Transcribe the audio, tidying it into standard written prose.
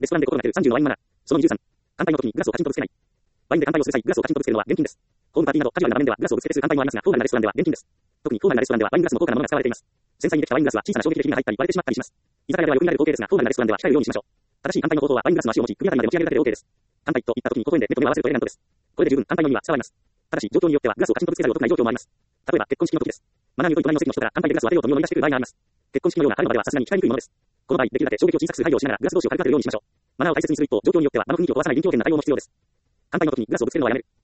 レストランで心がける30のワインマナー。その23。乾杯の時にグラスをカチンとぶつけない。ワインで乾杯をする際、グラスをカチンとぶつけるのは厳禁です。ホームパーティーなどカジュアルな場面ではグラスをぶつけてする乾杯もありますが、フォーマルなレストランでは厳禁です。特にフォーマルなレストランではワイングラスも高価なものが使われています。繊細にできたワイングラスは小さな衝撃でひびが入ったり割れてしまったりします。居酒屋ではよく見られる光景ですが、フォーマルなレストランでは控えるようにしましょう。正しい乾杯の方法はワイングラスの足を持ち、首あたりまで持ち上げるだけで OK です。乾杯と言った時に微笑んで目と目を合わせるとエレガントです。これで十分乾杯の意味は伝わります。ただし、状況によってはグラスをカチンとぶつけざるを得ない状況もあります。例えば、結婚式の時です。マナーに疎い隣の席の人から乾杯でグラスを当てようと身を乗り出してくる場合があります。結婚式のような彼の場ではさすがに控えにくいものです。この場合、できるだけ衝撃を小さくする配慮をしながらグラス同士を軽く当てるようにしましょう。マナーを大切にする一方、状況によっては場の雰囲気を壊さない臨機応変な対応も必要です。乾杯の時にグラスをぶつけるのはやめる。